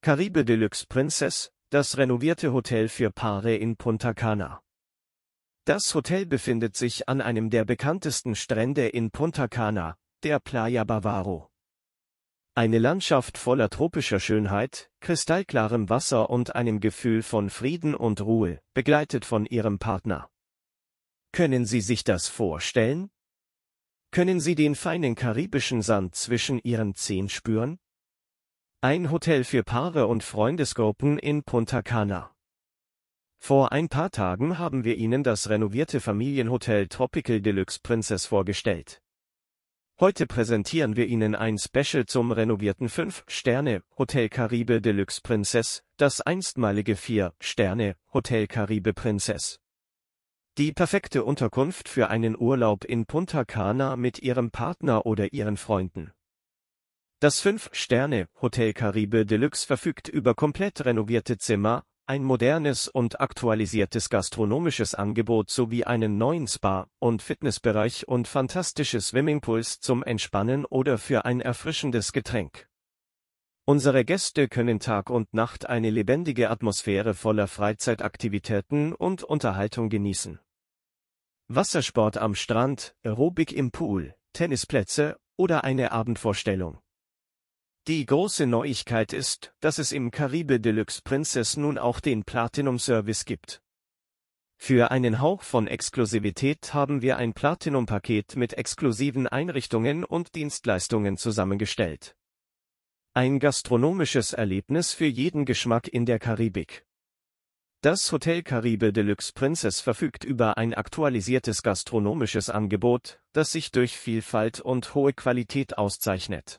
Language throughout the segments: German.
Caribe Deluxe Princess, das renovierte Hotel für Paare in Punta Cana. Das Hotel befindet sich an einem der bekanntesten Strände in Punta Cana, der Playa Bávaro. Eine Landschaft voller tropischer Schönheit, kristallklarem Wasser und einem Gefühl von Frieden und Ruhe, begleitet von Ihrem Partner. Können Sie sich das vorstellen? Können Sie den feinen karibischen Sand zwischen Ihren Zehen spüren? Ein Hotel für Paare und Freundesgruppen in Punta Cana. Vor ein paar Tagen haben wir Ihnen das renovierte Familienhotel Tropical Deluxe Princess vorgestellt. Heute präsentieren wir Ihnen ein Special zum renovierten 5-Sterne-Hotel Caribe Deluxe Princess, das einstmalige 4-Sterne-Hotel Caribe Princess. Die perfekte Unterkunft für einen Urlaub in Punta Cana mit Ihrem Partner oder Ihren Freunden. Das 5-Sterne-Hotel Caribe Deluxe verfügt über komplett renovierte Zimmer, ein modernes und aktualisiertes gastronomisches Angebot sowie einen neuen Spa- und Fitnessbereich und fantastische Swimmingpools zum Entspannen oder für ein erfrischendes Getränk. Unsere Gäste können Tag und Nacht eine lebendige Atmosphäre voller Freizeitaktivitäten und Unterhaltung genießen. Wassersport am Strand, Aerobik im Pool, Tennisplätze oder eine Abendvorstellung. Die große Neuigkeit ist, dass es im Caribe Deluxe Princess nun auch den Platinum Service gibt. Für einen Hauch von Exklusivität haben wir ein Platinum-Paket mit exklusiven Einrichtungen und Dienstleistungen zusammengestellt. Ein gastronomisches Erlebnis für jeden Geschmack in der Karibik. Das Hotel Caribe Deluxe Princess verfügt über ein aktualisiertes gastronomisches Angebot, das sich durch Vielfalt und hohe Qualität auszeichnet.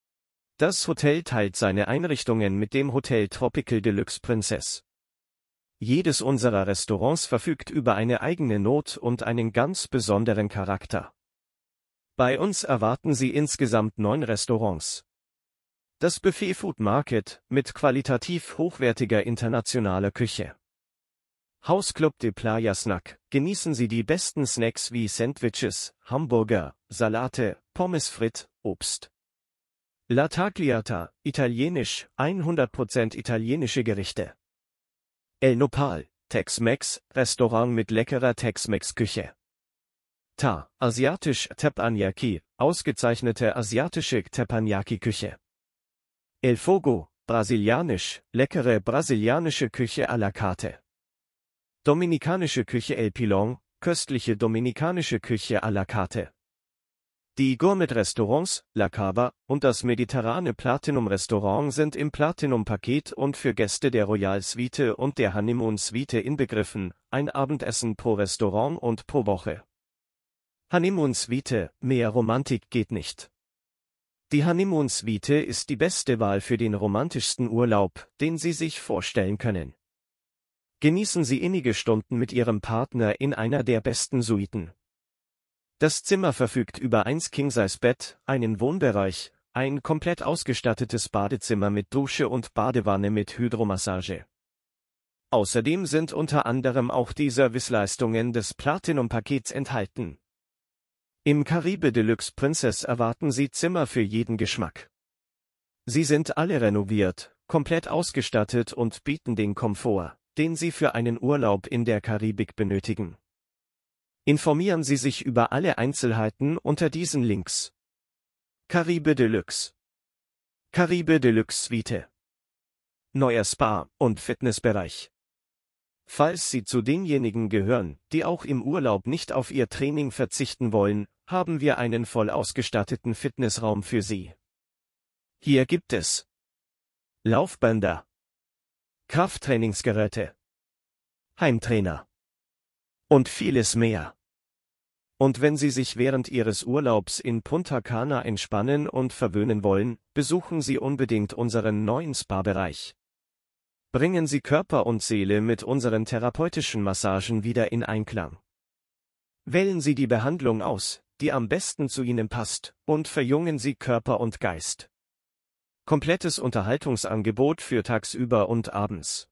Das Hotel teilt seine Einrichtungen mit dem Hotel Tropical Deluxe Princess. Jedes unserer Restaurants verfügt über eine eigene Not und einen ganz besonderen Charakter. Bei uns erwarten Sie insgesamt 9 Restaurants. Das Buffet Food Market mit qualitativ hochwertiger internationaler Küche. Haus Club de Playa Snack, genießen Sie die besten Snacks wie Sandwiches, Hamburger, Salate, Pommes frites, Obst. La Tagliata, italienisch, 100% italienische Gerichte. El Nopal, Tex-Mex, Restaurant mit leckerer Tex-Mex-Küche. Ta, asiatisch, Teppanyaki, ausgezeichnete asiatische Teppanyaki-Küche. El Fogo, brasilianisch, leckere brasilianische Küche à la carte. Dominikanische Küche El Pilon, köstliche dominikanische Küche à la carte. Die Gourmet-Restaurants, La Cava und das mediterrane Platinum-Restaurant sind im Platinum-Paket und für Gäste der Royal Suite und der Honeymoon Suite inbegriffen, ein Abendessen pro Restaurant und pro Woche. Honeymoon Suite, mehr Romantik geht nicht. Die Honeymoon Suite ist die beste Wahl für den romantischsten Urlaub, den Sie sich vorstellen können. Genießen Sie innige Stunden mit Ihrem Partner in einer der besten Suiten. Das Zimmer verfügt über ein King-Size-Bett, einen Wohnbereich, ein komplett ausgestattetes Badezimmer mit Dusche und Badewanne mit Hydromassage. Außerdem sind unter anderem auch die Serviceleistungen des Platinum-Pakets enthalten. Im Caribe Deluxe Princess erwarten Sie Zimmer für jeden Geschmack. Sie sind alle renoviert, komplett ausgestattet und bieten den Komfort, den Sie für einen Urlaub in der Karibik benötigen. Informieren Sie sich über alle Einzelheiten unter diesen Links. Caribe Deluxe. Caribe Deluxe Suite. Neuer Spa- und Fitnessbereich. Falls Sie zu denjenigen gehören, die auch im Urlaub nicht auf ihr Training verzichten wollen, haben wir einen voll ausgestatteten Fitnessraum für Sie. Hier gibt es Laufbänder, Krafttrainingsgeräte, Heimtrainer und vieles mehr. Und wenn Sie sich während Ihres Urlaubs in Punta Cana entspannen und verwöhnen wollen, besuchen Sie unbedingt unseren neuen Spa-Bereich. Bringen Sie Körper und Seele mit unseren therapeutischen Massagen wieder in Einklang. Wählen Sie die Behandlung aus, die am besten zu Ihnen passt, und verjüngen Sie Körper und Geist. Komplettes Unterhaltungsangebot für tagsüber und abends.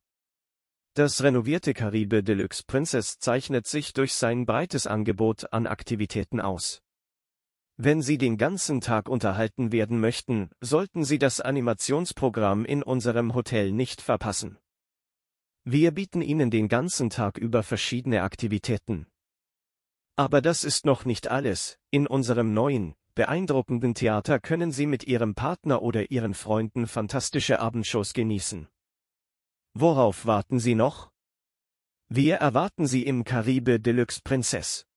Das renovierte Caribe Deluxe Princess zeichnet sich durch sein breites Angebot an Aktivitäten aus. Wenn Sie den ganzen Tag unterhalten werden möchten, sollten Sie das Animationsprogramm in unserem Hotel nicht verpassen. Wir bieten Ihnen den ganzen Tag über verschiedene Aktivitäten. Aber das ist noch nicht alles. In unserem neuen, beeindruckenden Theater können Sie mit Ihrem Partner oder Ihren Freunden fantastische Abendshows genießen. Worauf warten Sie noch? Wir erwarten Sie im Caribe Deluxe Princess.